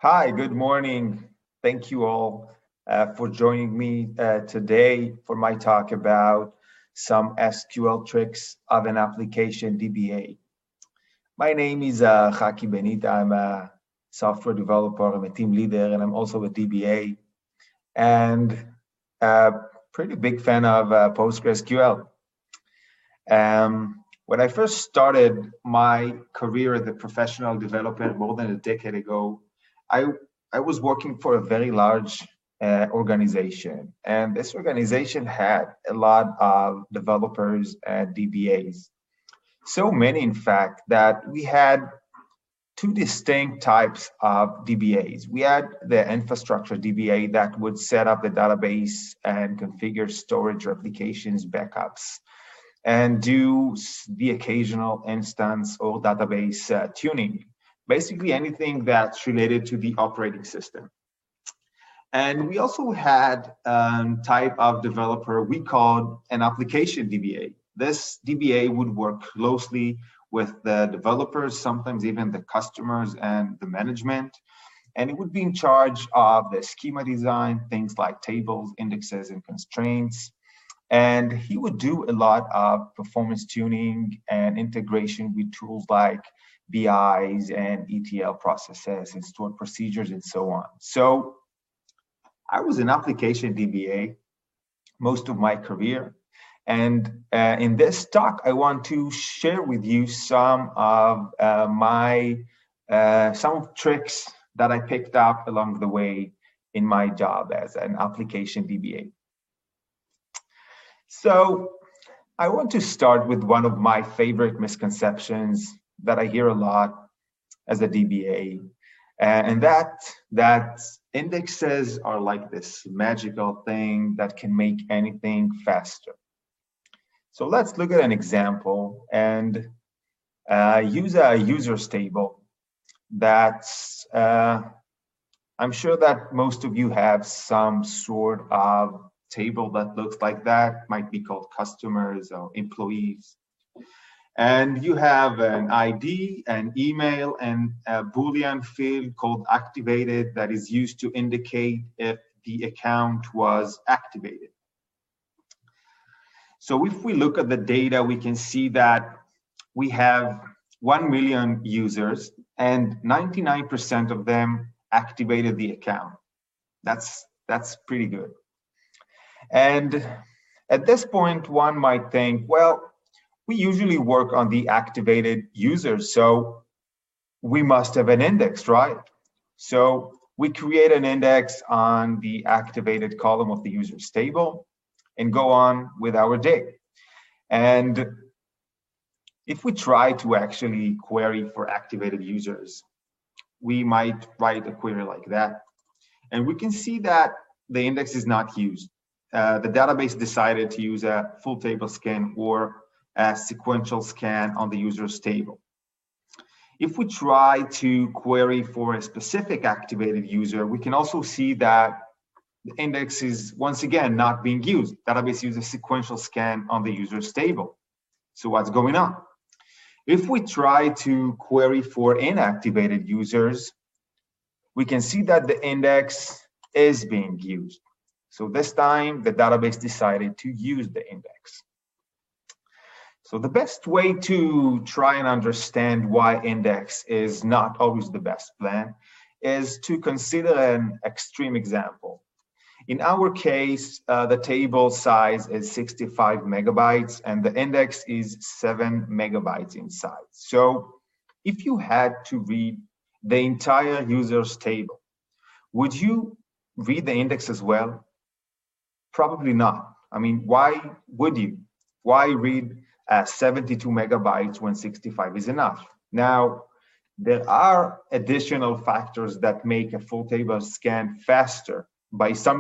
Hi, good morning. Thank you all for joining me today for my talk about some SQL tricks of an application DBA. My name is Chaki Benita. I'm a software developer, I'm a team leader, and I'm also a DBA, and a pretty big fan of PostgreSQL. When I first started my career as a professional developer more than a decade ago, I I was working for a very large organization, and this organization had a lot of developers and DBAs. So many, in fact, that we had two distinct types of DBAs. We had the infrastructure DBA that would set up the database and configure storage replications, backups, and do the occasional instance or database tuning. Basically, anything that's related to the operating system. And we also had type of developer we called an application DBA. This DBA would work closely with the developers, sometimes even the customers and the management. And it would be in charge of the schema design, things like tables, indexes, and constraints. And he would do a lot of performance tuning and integration with tools like BIs and ETL processes and stored procedures and so on. So I was an application DBA most of my career. And in this talk, I want to share with you some of some tricks that I picked up along the way in my job as an application DBA. So I want to start with one of my favorite misconceptions that I hear a lot as a DBA, and that indexes are like this magical thing that can make anything faster. So let's look at an example and use a users table that's I'm sure that most of you have some sort of table that looks like that, might be called customers or employees. And you have an ID, an email, and a Boolean field called activated that is used to indicate if the account was activated. So if we look at the data, we can see that we have 1 million users and 99% of them activated the account. That's pretty good. And at this point, one might think, well, we usually work on the activated users, so we must have an index, right? So we create an index on the activated column of the users table and go on with our day. And if we try to actually query for activated users, we might write a query like that. And we can see that the index is not used. The database decided to use a full table scan or a sequential scan on the users table. If we try to query for a specific activated user, we can also see that the index is once again not being used. Database uses a sequential scan on the users table. So what's going on? If we try to query for inactivated users, we can see that the index is being used. So this time, the database decided to use the index. So the best way to try and understand why index is not always the best plan is to consider an extreme example. In our case, the table size is 65 megabytes and the index is 7 megabytes in size. So if you had to read the entire users table, would you read the index as well? Probably not. I mean, why would you? Why read 72 megabytes when 65 is enough? Now, there are additional factors that make a full table scan faster by some